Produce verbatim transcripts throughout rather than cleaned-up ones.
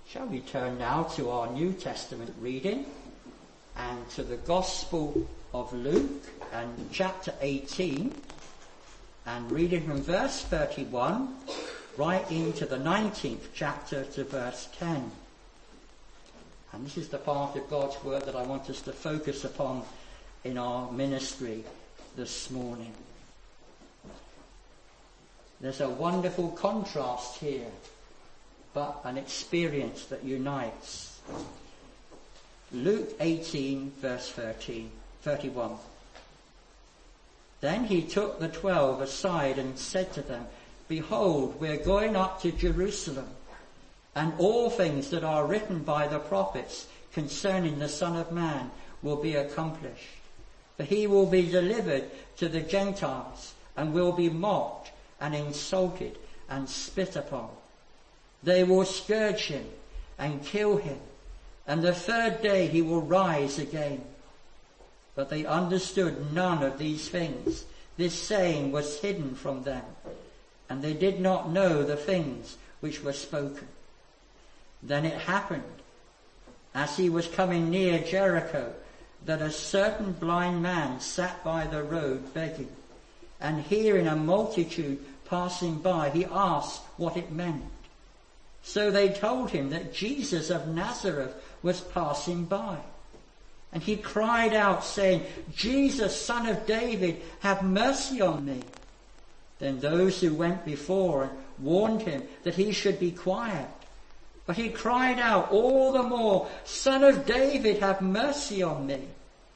Shall we turn now to our New Testament reading and to the Gospel of Luke and chapter eighteen, and reading from verse thirty-one right into the nineteenth chapter to verse ten. And this is the part of God's word that I want us to focus upon in our ministry this morning. There's a wonderful contrast here, but an experience that unites. Luke eighteen, verse thirteen, thirty-one. Then he took the twelve aside and said to them, "Behold, we are going up to Jerusalem, and all things that are written by the prophets concerning the Son of Man will be accomplished. For he will be delivered to the Gentiles, and will be mocked and insulted and spit upon. They will scourge him and kill him, and the third day he will rise again." But they understood none of these things. This saying was hidden from them, and they did not know the things which were spoken. Then it happened, as he was coming near Jericho, that a certain blind man sat by the road begging, and hearing a multitude passing by, he asked what it meant. So they told him that Jesus of Nazareth was passing by. And he cried out, saying, "Jesus, Son of David, have mercy on me." Then those who went before warned him that he should be quiet. But he cried out all the more, "Son of David, have mercy on me."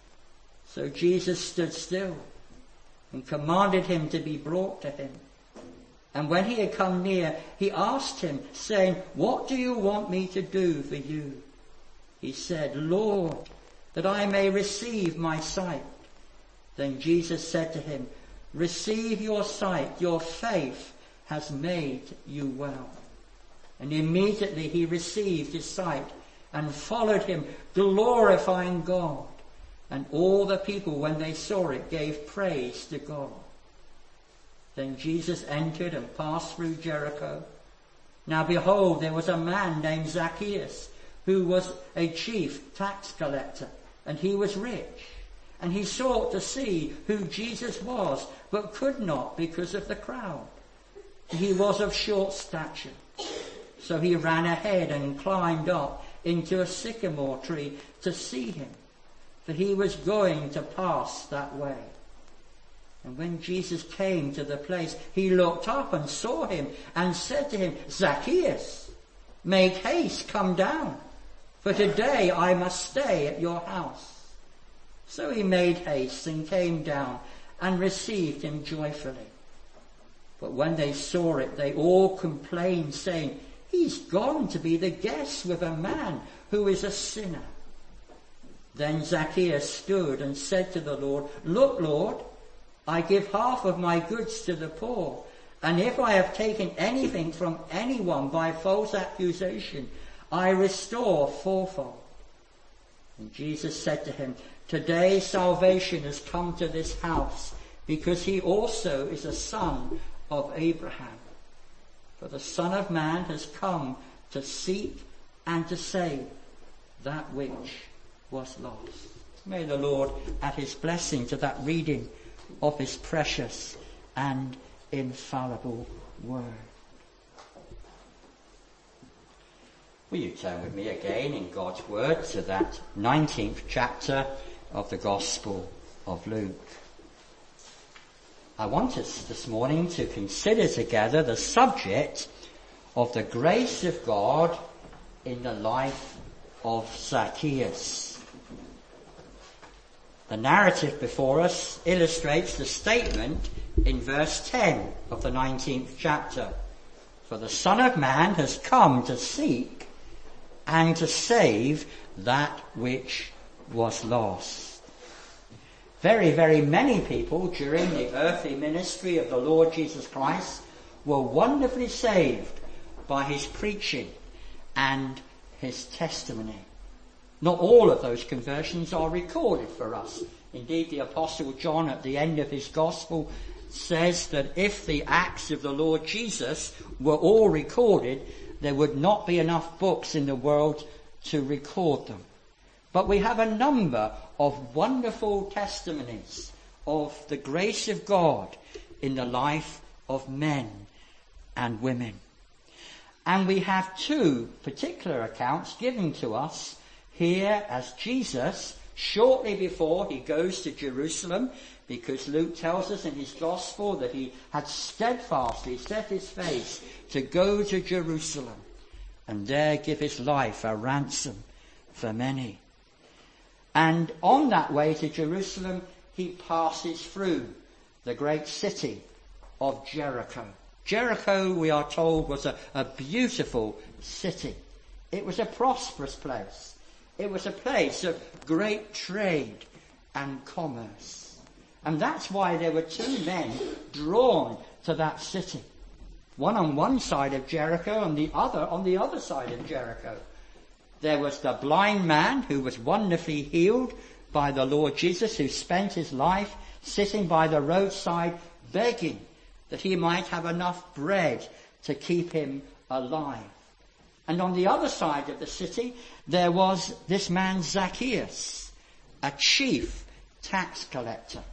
So Jesus stood still and commanded him to be brought to him. And when he had come near, he asked him, saying, "What do you want me to do for you?" He said, "Lord, that I may receive my sight." Then Jesus said to him, "Receive your sight, your faith has made you well." And immediately he received his sight and followed him, glorifying God. And all the people, when they saw it, gave praise to God. Then Jesus entered and passed through Jericho. Now behold, there was a man named Zacchaeus, who was a chief tax collector, and he was rich. And he sought to see who Jesus was, but could not because of the crowd. He was of short stature. So he ran ahead and climbed up into a sycamore tree to see him, for he was going to pass that way. And when Jesus came to the place, he looked up and saw him and said to him, "Zacchaeus, make haste, come down, for today I must stay at your house." So he made haste and came down and received him joyfully. But when they saw it, they all complained, saying, "He's gone to be the guest with a man who is a sinner." Then Zacchaeus stood and said to the Lord, "Look, Lord, I give half of my goods to the poor, and if I have taken anything from anyone by false accusation, I restore fourfold." And Jesus said to him, "Today salvation has come to this house, because he also is a son of Abraham. For the Son of Man has come to seek and to save that which was lost." May the Lord add his blessing to that reading of his precious and infallible word. Will you turn with me again in God's word to that nineteenth chapter of the Gospel of Luke. I want us this morning to consider together the subject of the grace of God in the life of Zacchaeus. The narrative before us illustrates the statement in verse ten of the nineteenth chapter. For the Son of Man has come to seek and to save that which was lost. Very, very many people during the earthly ministry of the Lord Jesus Christ were wonderfully saved by his preaching and his testimony. Not all of those conversions are recorded for us. Indeed, the Apostle John at the end of his Gospel says that if the acts of the Lord Jesus were all recorded, there would not be enough books in the world to record them. But we have a number of wonderful testimonies of the grace of God in the life of men and women. And we have two particular accounts given to us here as Jesus, shortly before he goes to Jerusalem, because Luke tells us in his gospel that he had steadfastly set his face to go to Jerusalem and there give his life a ransom for many. And on that way to Jerusalem, he passes through the great city of Jericho. Jericho, we are told, was a, a beautiful city. It was a prosperous place. It was a place of great trade and commerce. And that's why there were two men drawn to that city. One on one side of Jericho and the other on the other side of Jericho. There was the blind man who was wonderfully healed by the Lord Jesus, who spent his life sitting by the roadside begging that he might have enough bread to keep him alive. And on the other side of the city, there was this man Zacchaeus, a chief tax collector.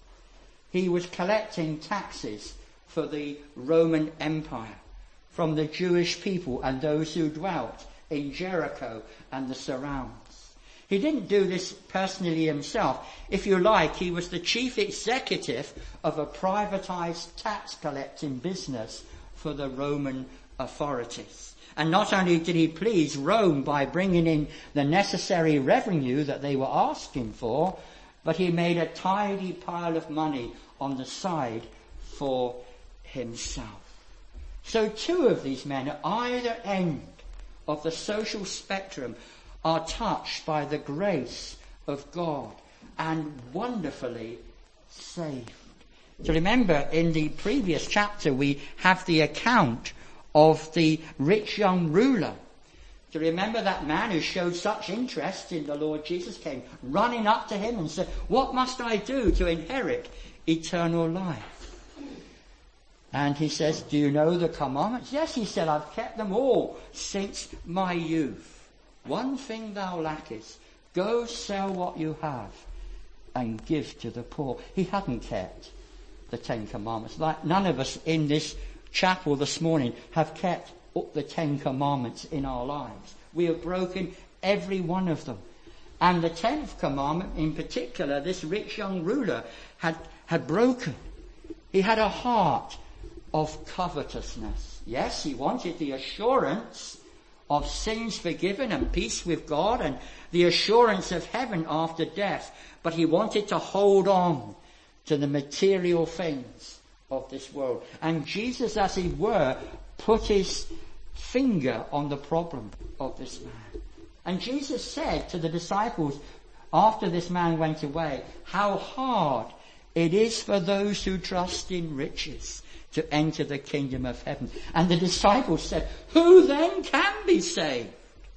He was collecting taxes for the Roman Empire from the Jewish people and those who dwelt in Jericho and the surrounds. He didn't do this personally himself. If you like, he was the chief executive of a privatized tax collecting business for the Roman authorities. And not only did he please Rome by bringing in the necessary revenue that they were asking for, but he made a tidy pile of money on the side for himself. So two of these men at either end of the social spectrum are touched by the grace of God and wonderfully saved. So remember, in the previous chapter we have the account of the rich young ruler. Do you remember that man who showed such interest in the Lord Jesus, came running up to him and said, "What must I do to inherit eternal life?" And he says, "Do you know the commandments?" "Yes," he said, "I've kept them all since my youth. One thing thou lackest, go sell what you have and give to the poor." He hadn't kept the Ten Commandments. Like none of us in this chapel this morning have kept the Ten Commandments in our lives. We have broken every one of them. And the tenth commandment in particular, this rich young ruler had, had broken. He had a heart of covetousness. Yes, he wanted the assurance of sins forgiven and peace with God and the assurance of heaven after death, but he wanted to hold on to the material things of this world. And Jesus, as it were, put his finger on the problem of this man. And Jesus said to the disciples after this man went away, how hard it is for those who trust in riches to enter the kingdom of heaven. And the disciples said, who then can be saved?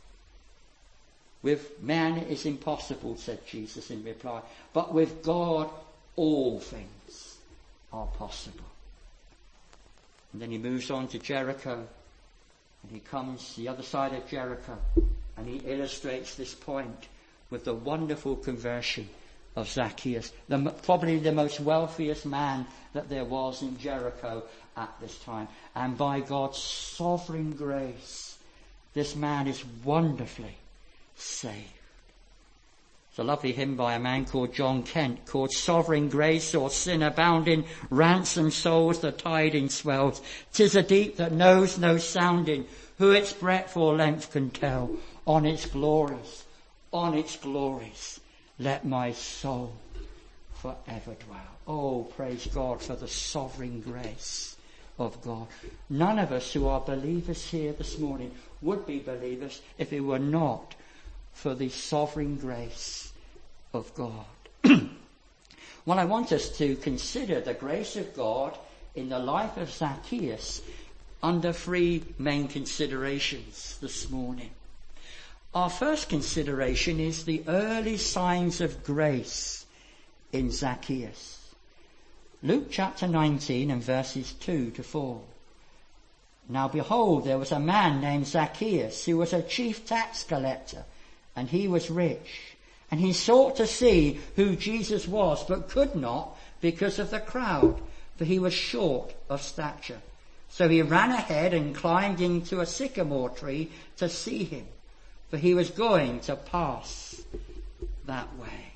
With man it is impossible, said Jesus in reply, but with God all things are possible. And then he moves on to Jericho, and he comes the other side of Jericho, and he illustrates this point with the wonderful conversion of Zacchaeus, the, probably the most wealthiest man that there was in Jericho at this time. And by God's sovereign grace, this man is wonderfully saved. It's a lovely hymn by a man called John Kent called Sovereign Grace, or Sin Abounding, Ransom Souls the Tidings Swells. 'Tis a deep that knows no sounding, who its breadth or length can tell. On its glories, on its glories, let my soul forever dwell. Oh, praise God for the sovereign grace of God. None of us who are believers here this morning would be believers if it were not for the sovereign grace of God. Well, I want us to consider the grace of God in the life of Zacchaeus under three main considerations this morning. Our first consideration is the early signs of grace in Zacchaeus. Luke chapter nineteen and verses two to four. Now behold, there was a man named Zacchaeus, who was a chief tax collector, and he was rich. And he sought to see who Jesus was, but could not because of the crowd, for he was short of stature. So he ran ahead and climbed into a sycamore tree to see him, for he was going to pass that way.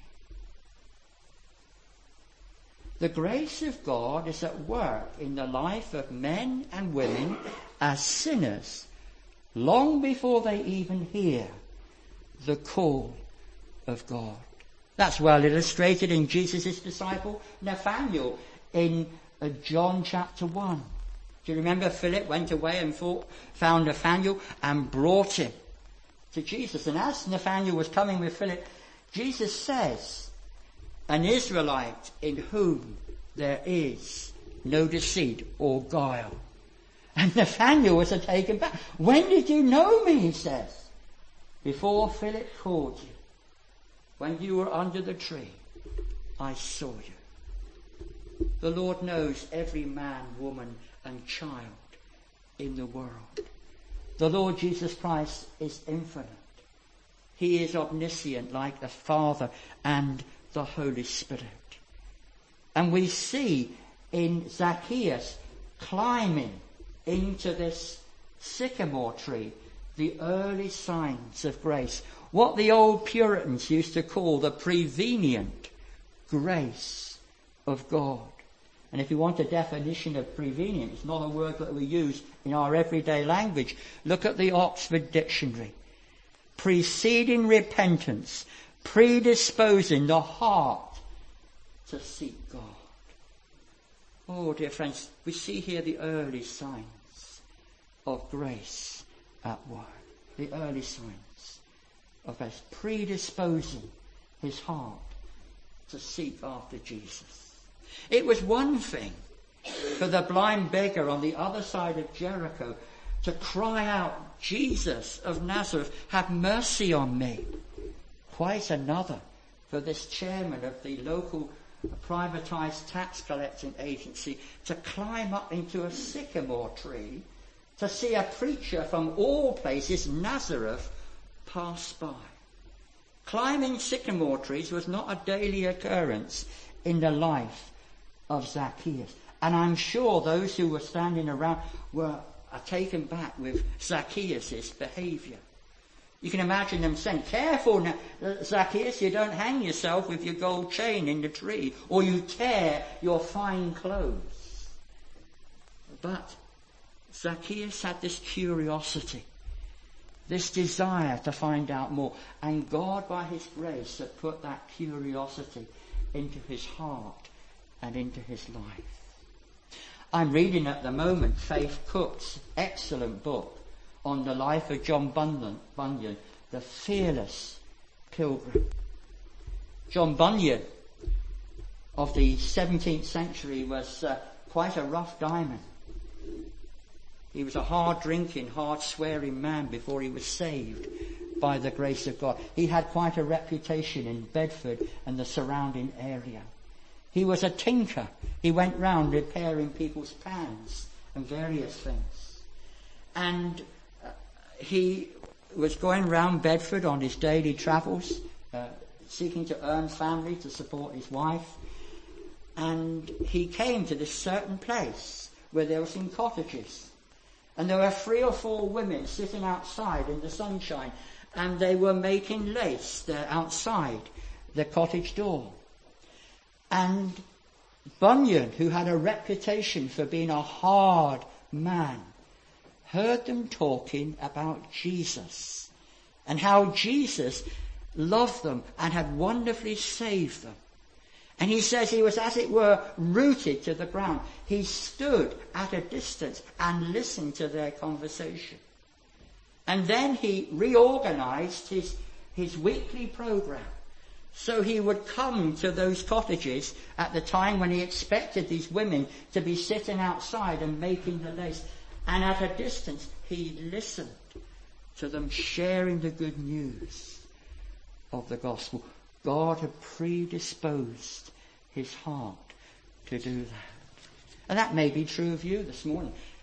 The grace of God is at work in the life of men and women as sinners long before they even hear the call of God. That's well illustrated in Jesus' disciple Nathanael in uh, John chapter one. Do you remember Philip went away and fought, found Nathanael and brought him to Jesus? And as Nathanael was coming with Philip, Jesus says, an Israelite in whom there is no deceit or guile. And Nathanael was taken back. When did you know me, he says. Before Philip called you. When you were under the tree, I saw you. The Lord knows every man, woman, and child in the world. The Lord Jesus Christ is infinite. He is omniscient like the Father and the Holy Spirit. And we see in Zacchaeus climbing into this sycamore tree the early signs of grace. What the old Puritans used to call the prevenient grace of God. And if you want a definition of prevenient, it's not a word that we use in our everyday language. Look at the Oxford Dictionary. Preceding repentance, predisposing the heart to seek God. Oh, dear friends, we see here the early signs of grace at work. The early signs of grace, predisposing his heart to seek after Jesus. It was one thing for the blind beggar on the other side of Jericho to cry out, Jesus of Nazareth, have mercy on me. Quite another for this chairman of the local privatized tax collecting agency to climb up into a sycamore tree to see a preacher from all places, Nazareth, pass by. Climbing sycamore trees was not a daily occurrence in the life of Zacchaeus. And I'm sure those who were standing around were taken back with Zacchaeus' behaviour. You can imagine them saying, careful now, Zacchaeus, you don't hang yourself with your gold chain in the tree, or you tear your fine clothes. But Zacchaeus had this curiosity, this desire to find out more. And God, by his grace, had put that curiosity into his heart and into his life. I'm reading at the moment Faith Cook's excellent book on the life of John Bunyan, Bunyan, the fearless pilgrim. John Bunyan of the seventeenth century was uh, quite a rough diamond. He was a hard-drinking, hard-swearing man before he was saved by the grace of God. He had quite a reputation in Bedford and the surrounding area. He was a tinker. He went round repairing people's pans and various things. And uh, he was going round Bedford on his daily travels, uh, seeking to earn family to support his wife. And he came to this certain place where there were some cottages. And there were three or four women sitting outside in the sunshine, and they were making lace there outside the cottage door. And Bunyan, who had a reputation for being a hard man, heard them talking about Jesus and how Jesus loved them and had wonderfully saved them. And he says he was, as it were, rooted to the ground. He stood at a distance and listened to their conversation. And then he reorganized his, his weekly program. So he would come to those cottages at the time when he expected these women to be sitting outside and making the lace. And at a distance, he listened to them sharing the good news of the gospel. God had predisposed his heart to do that. And that may be true of you this morning.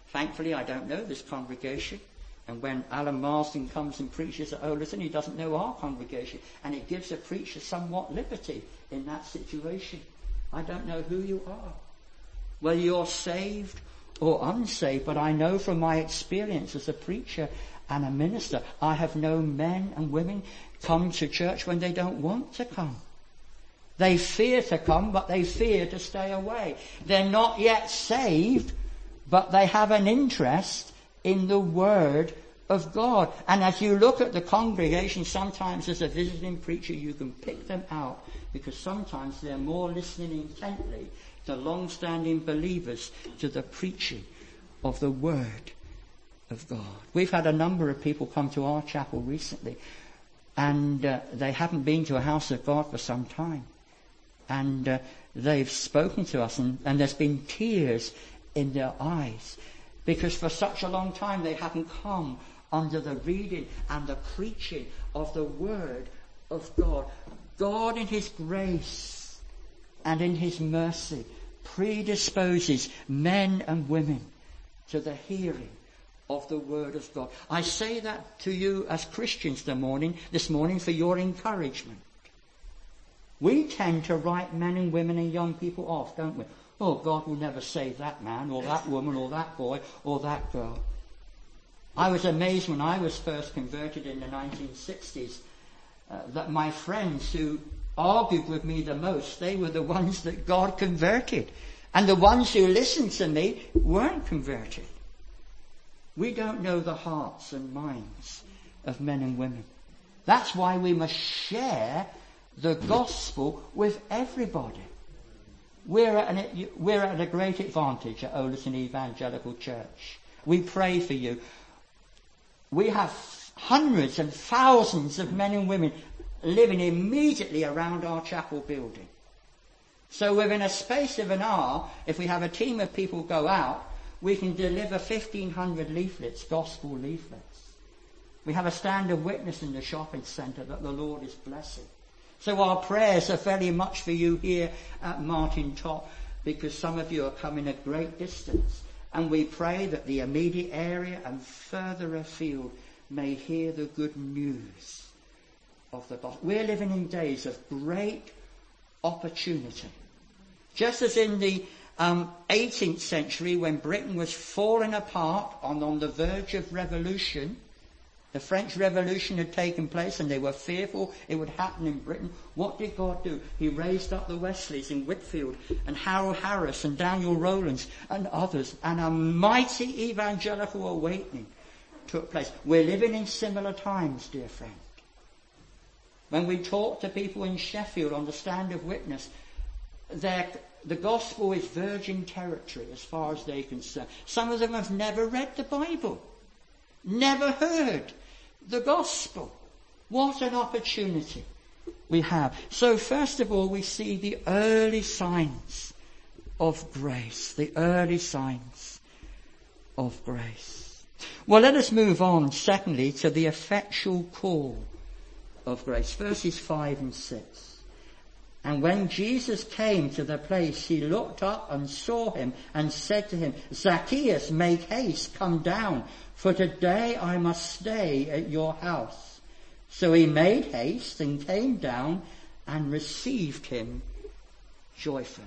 Thankfully, I don't know this congregation. And when Alan Marsden comes and preaches at Oleson, he doesn't know our congregation. And it gives a preacher somewhat liberty in that situation. I don't know who you are, whether you're saved or unsaved, but I know from my experience as a preacher and a minister, I have known men and women come to church when they don't want to come. They fear to come, but they fear to stay away. They're not yet saved, but they have an interest in the Word of God. And as you look at the congregation, sometimes as a visiting preacher, you can pick them out, because sometimes they're more listening intently to long-standing believers, to the preaching of the Word of God. We've had a number of people come to our chapel recently, and uh, they haven't been to a house of God for some time. And uh, they've spoken to us, and, and there's been tears in their eyes, because for such a long time they haven't come under the reading and the preaching of the Word of God. God in His grace and in His mercy predisposes men and women to the hearing of the Word of God. I say that to you as Christians this morning, this morning for your encouragement. We tend to write men and women and young people off, don't we? Oh, God will never save that man or that woman or that boy or that girl. I was amazed when I was first converted in the nineteen sixties uh, that my friends who argued with me the most, they were the ones that God converted. And the ones who listened to me weren't converted. We don't know the hearts and minds of men and women. That's why we must share the gospel with everybody. We're at, an, we're at a great advantage at Oleson Evangelical Church. We pray for you. We have hundreds and thousands of men and women living immediately around our chapel building. So within a space of an hour, if we have a team of people go out, we can deliver fifteen hundred leaflets, gospel leaflets. We have a stand of witness in the shopping centre that the Lord is blessing. So our prayers are very much for you here at Martin Top, because some of you are coming a great distance. And we pray that the immediate area and further afield may hear the good news of the gospel. We're living in days of great opportunity. Just as in the um, eighteenth century, when Britain was falling apart and on the verge of revolution, the French Revolution had taken place and they were fearful it would happen in Britain. What did God do? He raised up the Wesleys in Whitfield and Harold Harris and Daniel Rowlands and others, and a mighty evangelical awakening took place. We're living in similar times, dear friend. When we talk to people in Sheffield on the stand of witness, the gospel is virgin territory as far as they're concerned. Some of them have never read the Bible, never heard the gospel. What an opportunity we have. So first of all, we see the early signs of grace, the early signs of grace. Well, let us move on, secondly, to the effectual call of grace. Verses five and six. And when Jesus came to the place, he looked up and saw him and said to him, Zacchaeus, make haste, come down, for today I must stay at your house. So he made haste and came down and received him joyfully.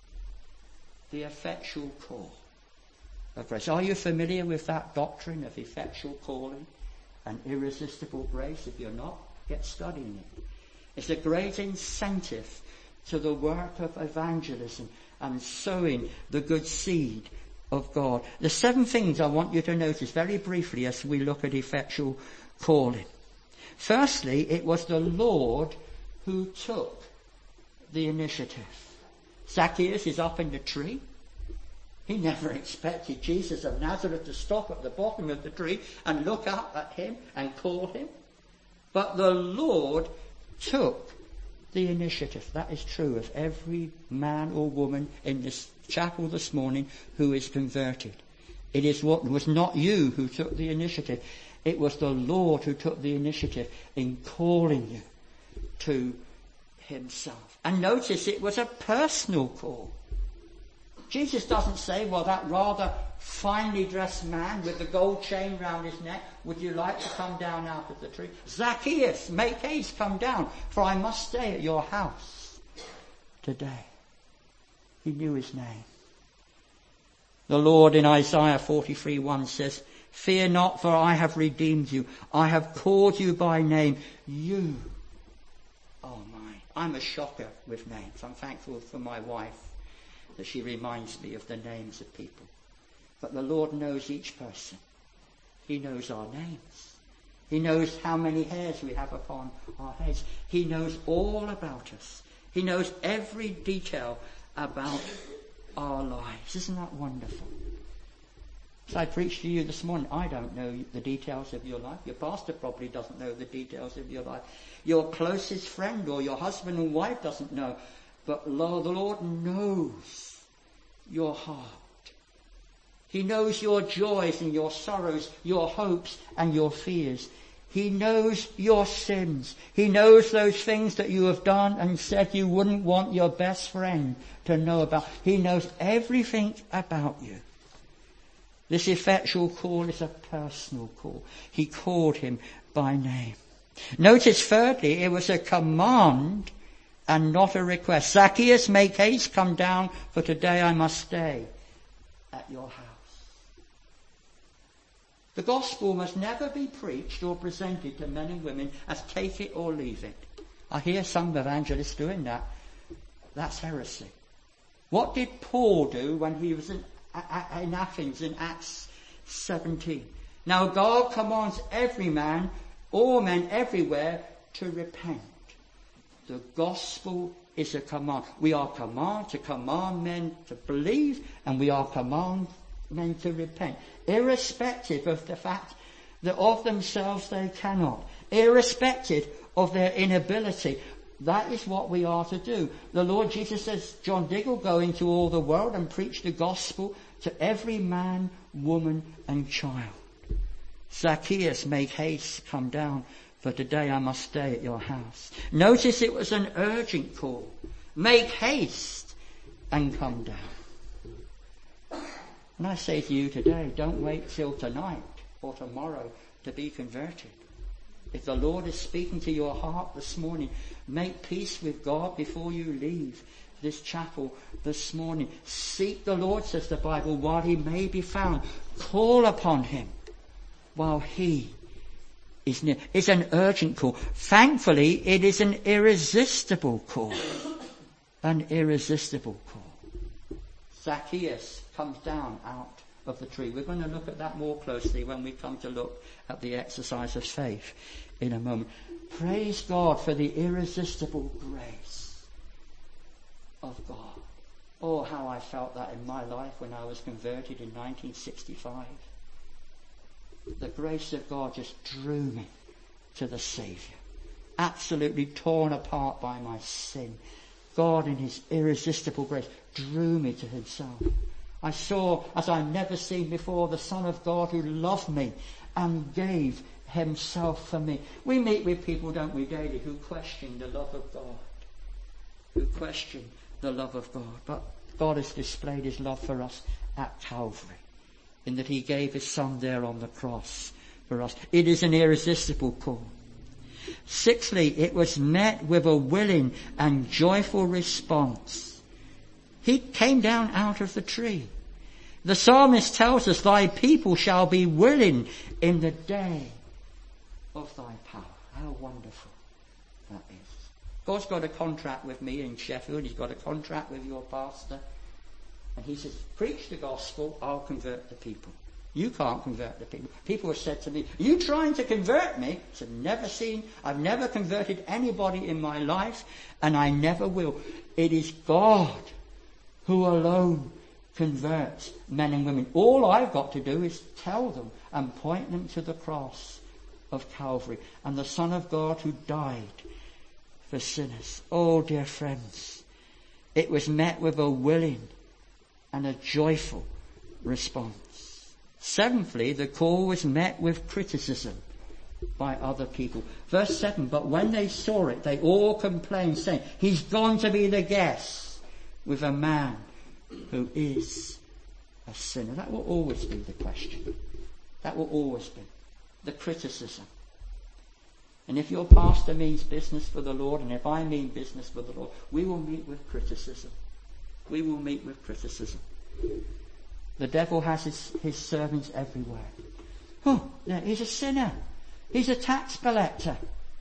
The effectual call of grace. Are you familiar with that doctrine of effectual calling and irresistible grace? If you're not, get studying it. It's a great incentive to the work of evangelism and sowing the good seed of God. The seven things I want you to notice very briefly as we look at effectual calling. Firstly, it was the Lord who took the initiative. Zacchaeus is up in the tree. He never expected Jesus of Nazareth to stop at the bottom of the tree and look up at him and call him. But the Lord took the initiative. That is true of every man or woman in this chapel this morning who is converted. It is what was not you who took the initiative. It was the Lord who took the initiative in calling you to himself. And notice it was a personal call. Jesus doesn't say, well, that rather finely dressed man with the gold chain round his neck, would you like to come down out of the tree? Zacchaeus, make haste, come down, for I must stay at your house today. He knew his name. The Lord in Isaiah forty-three one says, fear not, for I have redeemed you. I have called you by name. You are mine. I'm a shocker with names. I'm thankful for my wife that she reminds me of the names of people. But the Lord knows each person. He knows our names. He knows how many hairs we have upon our heads. He knows all about us. He knows every detail about our lives. Isn't that wonderful? As I preached to you this morning, I don't know the details of your life. Your pastor probably doesn't know the details of your life. Your closest friend or your husband and wife doesn't know. But Lord, the Lord knows your heart. He knows your joys and your sorrows, your hopes and your fears. He knows your sins. He knows those things that you have done and said you wouldn't want your best friend to know about. He knows everything about you. This effectual call is a personal call. He called him by name. Notice thirdly, it was a command and not a request. Zacchaeus, make haste, come down, for today I must stay at your house. The gospel must never be preached or presented to men and women as take it or leave it. I hear some evangelists doing that. That's heresy. What did Paul do when he was in, in Athens in Acts seventeen? Now God commands every man, all men everywhere, to repent. The gospel is a command. We are commanded to command men to believe, and we are commanded men to repent, irrespective of the fact that of themselves they cannot, irrespective of their inability. That is what we are to do. The Lord Jesus says, John Diggle, go into all the world and preach the gospel to every man, woman and child. Zacchaeus, make haste, come down, for today I must stay at your house. Notice it was an urgent call. Make haste and come down. And I say to you today, don't wait till tonight or tomorrow to be converted. If the Lord is speaking to your heart this morning, make peace with God before you leave this chapel this morning. Seek the Lord, says the Bible, while he may be found. Call upon him while he is near. It's an urgent call. Thankfully, it is an irresistible call. An irresistible call. Zacchaeus comes down out of the tree. We're going to look at that more closely when we come to look at the exercise of faith in a moment. Praise God for the irresistible grace of God. Oh, how I felt that in my life when I was converted in nineteen sixty-five. The grace of God just drew me to the Saviour. Absolutely torn apart by my sin. God in his irresistible grace drew me to himself. I saw, as I've never seen before, the Son of God who loved me and gave himself for me. We meet with people, don't we, daily, who question the love of God. Who question the love of God. But God has displayed his love for us at Calvary, in that he gave his Son there on the cross for us. It is an irresistible call. Sixthly, it was met with a willing and joyful response. He came down out of the tree. The psalmist tells us, thy people shall be willing in the day of thy power. How wonderful that is. God's got a contract with me in Sheffield. He's got a contract with your pastor. And he says, preach the gospel, I'll convert the people. You can't convert the people. People have said to me, are you trying to convert me? I said, never seen, I've never converted anybody in my life, and I never will. It is God who alone converts men and women. All I've got to do is tell them and point them to the cross of Calvary and the Son of God who died for sinners. Oh, dear friends, it was met with a willing and a joyful response. Seventhly, the call was met with criticism by other people. Verse seven, but when they saw it, they all complained, saying, he's gone to be the guest with a man who is a sinner? That will always be the question. That will always be the criticism. And if your pastor means business for the Lord, and if I mean business for the Lord, we will meet with criticism. We will meet with criticism. The devil has his, his servants everywhere. Oh, yeah, he's a sinner. He's a tax collector.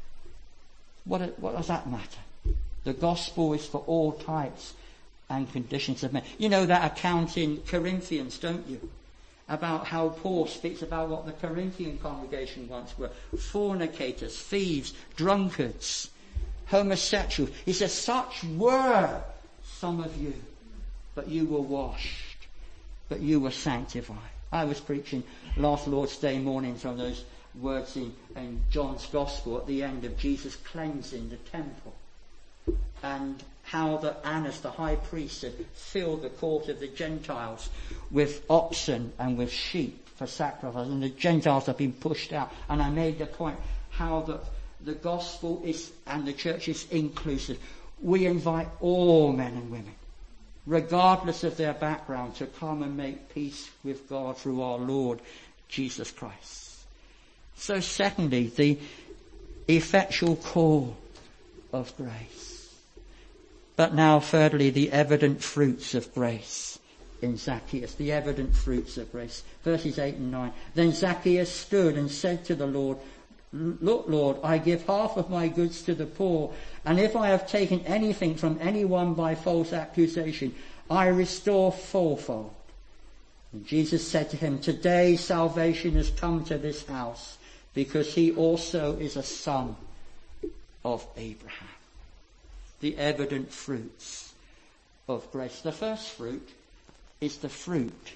What, what does that matter? The gospel is for all types and conditions of men. You know that account in Corinthians, don't you? About how Paul speaks about what the Corinthian congregation once were. Fornicators, thieves, drunkards, homosexuals. He says, such were some of you, but you were washed, but you were sanctified. I was preaching last Lord's Day mornings on those words in, in John's Gospel at the end of Jesus cleansing the temple. And how that Annas, the high priest, had filled the court of the Gentiles with oxen and with sheep for sacrifice, and the Gentiles have been pushed out. And I made the point how that the gospel is, and the church is inclusive. We invite all men and women, regardless of their background, to come and make peace with God through our Lord Jesus Christ. So secondly, the effectual call of grace. But now, thirdly, the evident fruits of grace in Zacchaeus. The evident fruits of grace. Verses eight and nine. Then Zacchaeus stood and said to the Lord, Look, Lord, I give half of my goods to the poor, and if I have taken anything from anyone by false accusation, I restore fourfold. And Jesus said to him, Today salvation has come to this house, because he also is a son of Abraham. The evident fruits of grace. The first fruit is the fruit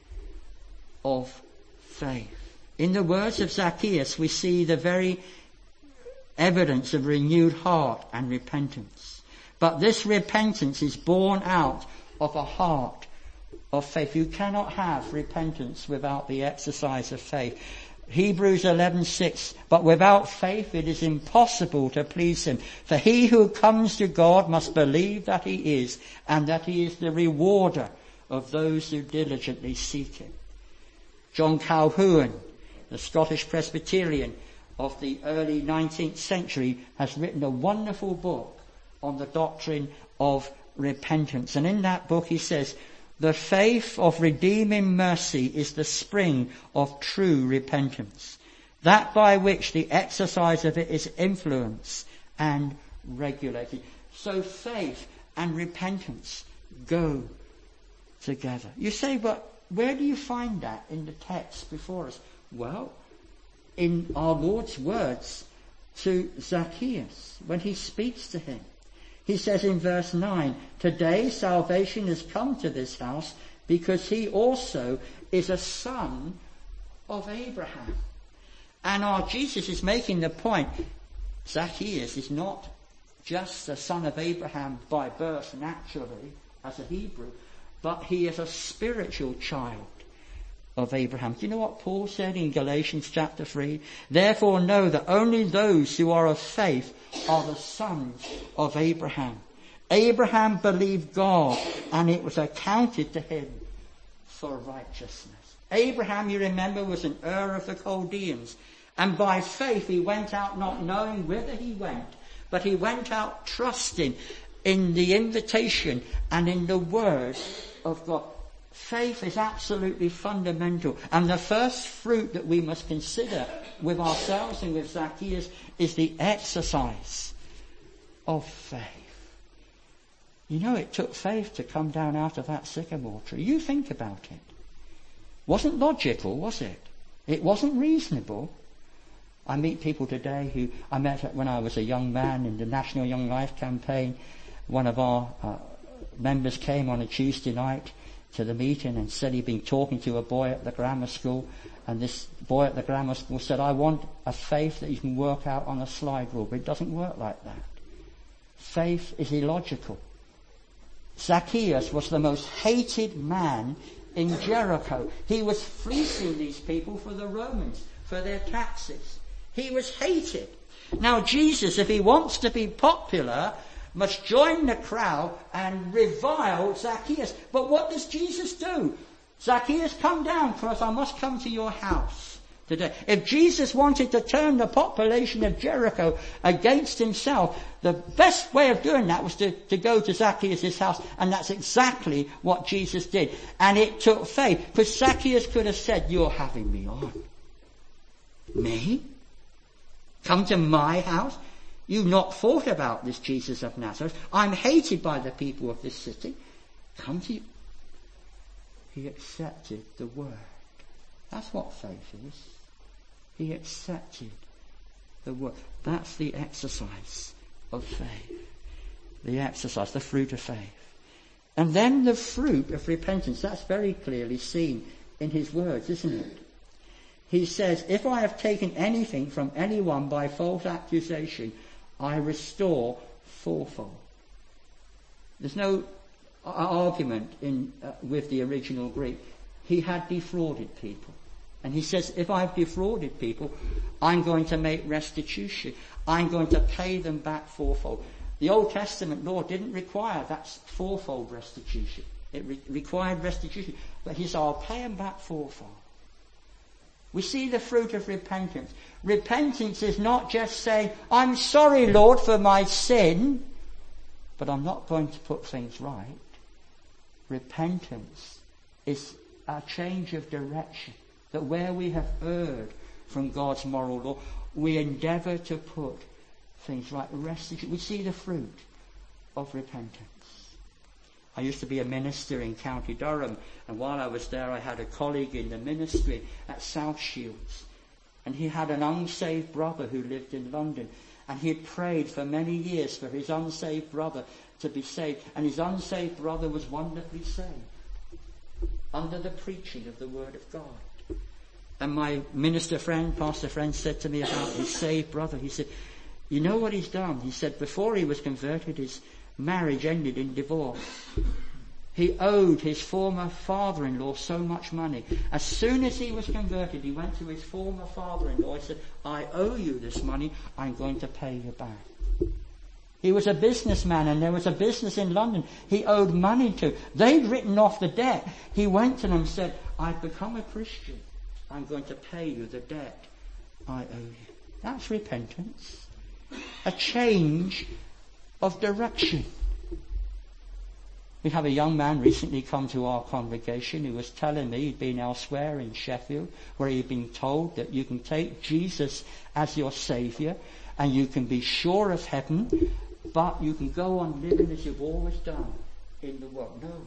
of faith. In the words of Zacchaeus, we see the very evidence of renewed heart and repentance. But this repentance is born out of a heart of faith. You cannot have repentance without the exercise of faith. Hebrews eleven six, but without faith it is impossible to please him. For he who comes to God must believe that he is, and that he is the rewarder of those who diligently seek him. John Calhoun, the Scottish Presbyterian of the early nineteenth century, has written a wonderful book on the doctrine of repentance. And in that book he says, the faith of redeeming mercy is the spring of true repentance, that by which the exercise of it is influenced and regulated. So faith and repentance go together. You say, but where do you find that in the text before us? Well, in our Lord's words to Zacchaeus, when he speaks to him. He says in verse nine, Today salvation has come to this house, because he also is a son of Abraham. And our Jesus is making the point, Zacchaeus is not just a son of Abraham by birth naturally as a Hebrew, but he is a spiritual child of Abraham. Do you know what Paul said in Galatians chapter three? Therefore know that only those who are of faith are the sons of Abraham. Abraham believed God, and it was accounted to him for righteousness. Abraham, you remember, was an Ur of the Chaldeans, and by faith he went out not knowing whither he went, but he went out trusting in the invitation and in the word of God. Faith is absolutely fundamental. And the first fruit that we must consider with ourselves and with Zacchaeus is the exercise of faith. You know, it took faith to come down out of that sycamore tree. You think about it. Wasn't logical, was it? It wasn't reasonable. I meet people today who I met when I was a young man in the National Young Life campaign. One of our uh, members came on a Tuesday night to the meeting and said he'd been talking to a boy at the grammar school, and this boy at the grammar school said, I want a faith that you can work out on a slide rule, but it doesn't work like that. Faith is illogical. Zacchaeus was the most hated man in Jericho. He was fleecing these people for the Romans, for their taxes. He was hated. Now Jesus, if he wants to be popular, must join the crowd and revile Zacchaeus. But what does Jesus do? Zacchaeus, come down, for I must come to your house today. If Jesus wanted to turn the population of Jericho against himself, the best way of doing that was to, to go to Zacchaeus' house, and that's exactly what Jesus did. And it took faith, because Zacchaeus could have said, you're having me on. Me? Come to my house? You've not thought about this Jesus of Nazareth. I'm hated by the people of this city. Come to you. He accepted the word. That's what faith is. He accepted the word. That's the exercise of faith. The exercise, the fruit of faith. And then the fruit of repentance. That's very clearly seen in his words, isn't it? He says, if I have taken anything from anyone by false accusation, I restore fourfold. There's no argument in uh, with the original Greek. He had defrauded people. And he says, if I've defrauded people, I'm going to make restitution. I'm going to pay them back fourfold. The Old Testament law didn't require that fourfold restitution. It re- required restitution. But he said, I'll pay them back fourfold. We see the fruit of repentance. Repentance is not just saying, I'm sorry, Lord, for my sin, but I'm not going to put things right. Repentance is a change of direction. That where we have erred from God's moral law, we endeavour to put things right. Restitution. We see the fruit of repentance. I used to be a minister in County Durham, and while I was there I had a colleague in the ministry at South Shields, and he had an unsaved brother who lived in London, and he had prayed for many years for his unsaved brother to be saved, and his unsaved brother was wonderfully saved under the preaching of the Word of God. And my minister friend, pastor friend, said to me about his saved brother, he said, you know what he's done? He said, before he was converted, his marriage ended in divorce. He owed his former father-in-law so much money. As soon as he was converted, he went to his former father-in-law and said, I owe you this money, I'm going to pay you back. He was a businessman, and there was a business in London he owed money to. They'd written off the debt. He went to them and said, I've become a Christian. I'm going to pay you the debt I owe you. That's repentance. A change of direction. We have a young man recently come to our congregation who was telling me he'd been elsewhere in Sheffield where he'd been told that you can take Jesus as your Saviour and you can be sure of heaven, but you can go on living as you've always done in the world. No.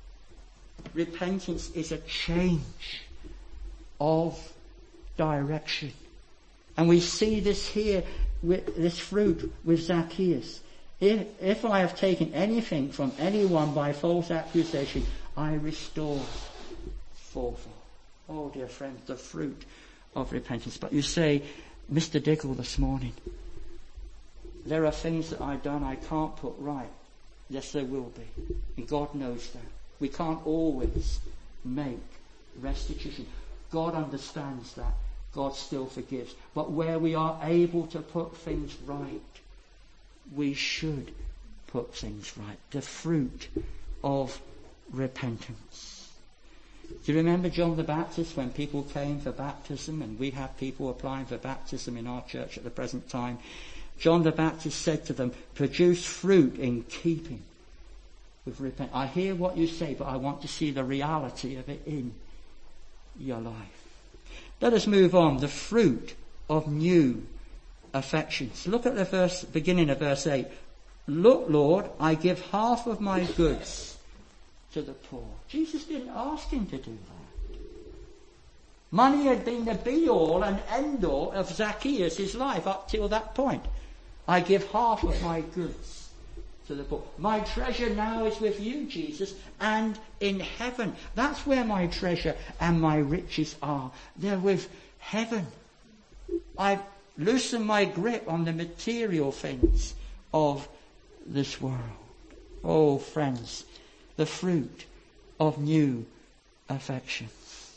Repentance is a change of direction. And we see this here with this fruit with Zacchaeus. If, if I have taken anything from anyone by false accusation, I restore fourfold. Oh, dear friends, the fruit of repentance. But you say, Mister Diggle, this morning, there are things that I've done I can't put right. Yes, there will be. And God knows that. We can't always make restitution. God understands that. God still forgives. But where we are able to put things right, we should put things right. The fruit of repentance. Do you remember John the Baptist when people came for baptism, and we have people applying for baptism in our church at the present time? John the Baptist said to them, produce fruit in keeping with repentance. I hear what you say, but I want to see the reality of it in your life. Let us move on. The fruit of new affections. Look at the verse, beginning of verse eight. Look, Lord, I give half of my goods to the poor. Jesus didn't ask him to do that. Money had been the be-all and end-all of Zacchaeus' life up till that point. I give half of my goods to the poor. My treasure now is with you, Jesus, and in heaven. That's where my treasure and my riches are. They're with heaven. I've loosened my grip on the material things of this world. Oh, friends, the fruit of new affections.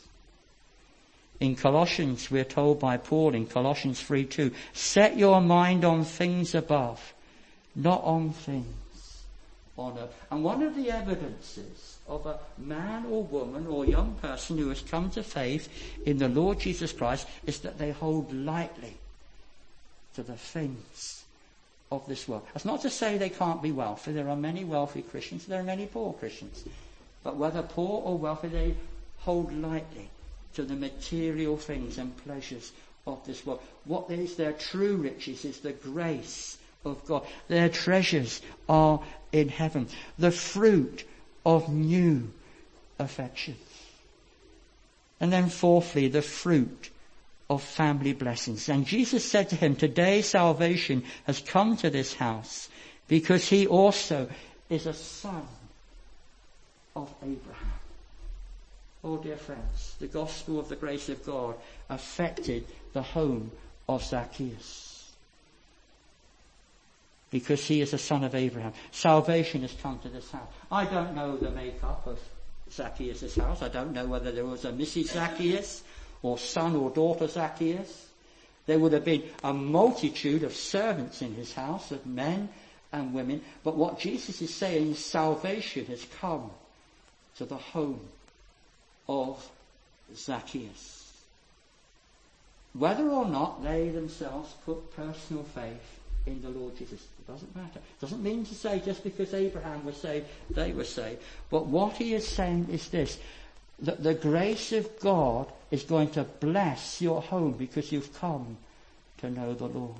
In Colossians, we're told by Paul in Colossians three two, set your mind on things above, not on things on earth. And one of the evidences of a man or woman or young person who has come to faith in the Lord Jesus Christ is that they hold lightly to the things of this world. That's not to say they can't be wealthy. There are many wealthy Christians, there are many poor Christians. But whether poor or wealthy, they hold lightly to the material things and pleasures of this world. What is their true riches is the grace of God. Their treasures are in heaven. The fruit of new affections. And then fourthly, the fruit of family blessings. And Jesus said to him, today salvation has come to this house because he also is a son of Abraham. Oh dear friends, the gospel of the grace of God affected the home of Zacchaeus. Because he is a son of Abraham. Salvation has come to this house. I don't know the makeup of Zacchaeus' house. I don't know whether there was a Missus Zacchaeus or son or daughter Zacchaeus. There would have been a multitude of servants in his house, of men and women. But what Jesus is saying is salvation has come to the home of Zacchaeus. Whether or not they themselves put personal faith in the Lord Jesus, it doesn't matter. It doesn't mean to say just because Abraham was saved, they were saved. But what he is saying is this, that the grace of God is going to bless your home because you've come to know the Lord.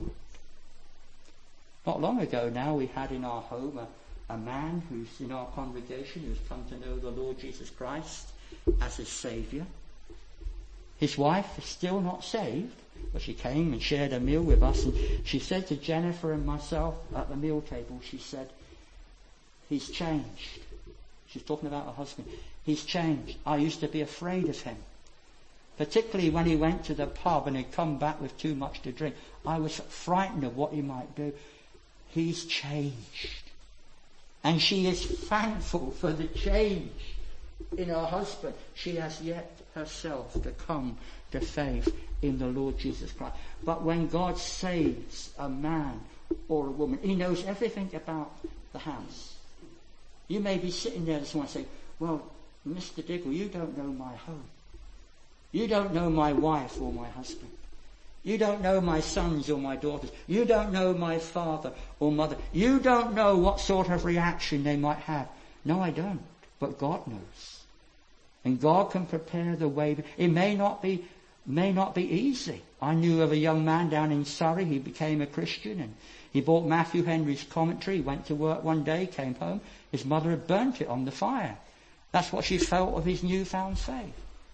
Not long ago now, we had in our home a, a man who's in our congregation who's come to know the Lord Jesus Christ as his Saviour. His wife is still not saved, but she came and shared a meal with us, and she said to Jennifer and myself at the meal table, she said, he's changed. She's talking about her husband. He's changed. I used to be afraid of him. Particularly when he went to the pub and he'd come back with too much to drink. I was frightened of what he might do. He's changed. And she is thankful for the change in her husband. She has yet herself to come to faith in the Lord Jesus Christ. But when God saves a man or a woman, he knows everything about the house. You may be sitting there this morning and say, well, Mister Diggle, you don't know my home. You don't know my wife or my husband. You don't know my sons or my daughters. You don't know my father or mother. You don't know what sort of reaction they might have. No, I don't. But God knows. And God can prepare the way. It may not be, may not be easy. I knew of a young man down in Surrey. He became a Christian and he bought Matthew Henry's commentary, went to work one day, came home. His mother had burnt it on the fire. That's what she felt of his newfound faith.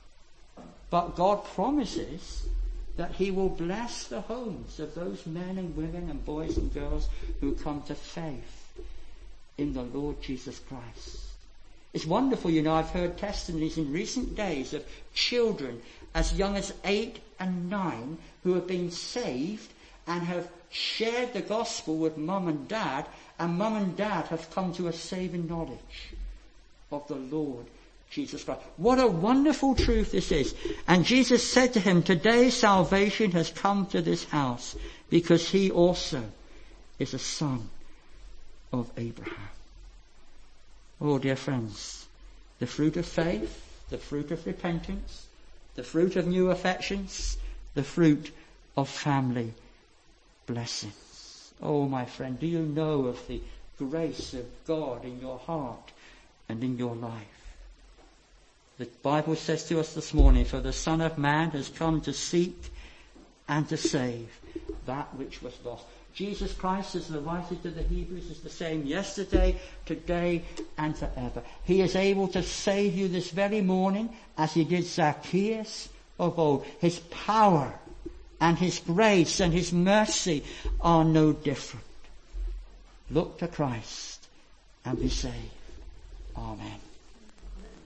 But God promises that he will bless the homes of those men and women and boys and girls who come to faith in the Lord Jesus Christ. It's wonderful, you know, I've heard testimonies in recent days of children as young as eight and nine who have been saved and have shared the gospel with mum and dad, and mum and dad have come to a saving knowledge of the Lord Jesus Christ. What a wonderful truth this is. And Jesus said to him, today salvation has come to this house because he also is a son of Abraham. Oh, dear friends, the fruit of faith, the fruit of repentance, the fruit of new affections, the fruit of family blessings. Oh, my friend, do you know of the grace of God in your heart and in your life? The Bible says to us this morning, for the Son of Man has come to seek and to save that which was lost. Jesus Christ, as the writer to the Hebrews, is the same yesterday, today, and forever. He is able to save you this very morning as he did Zacchaeus of old. His power and his grace and his mercy are no different. Look to Christ and be saved. Amen.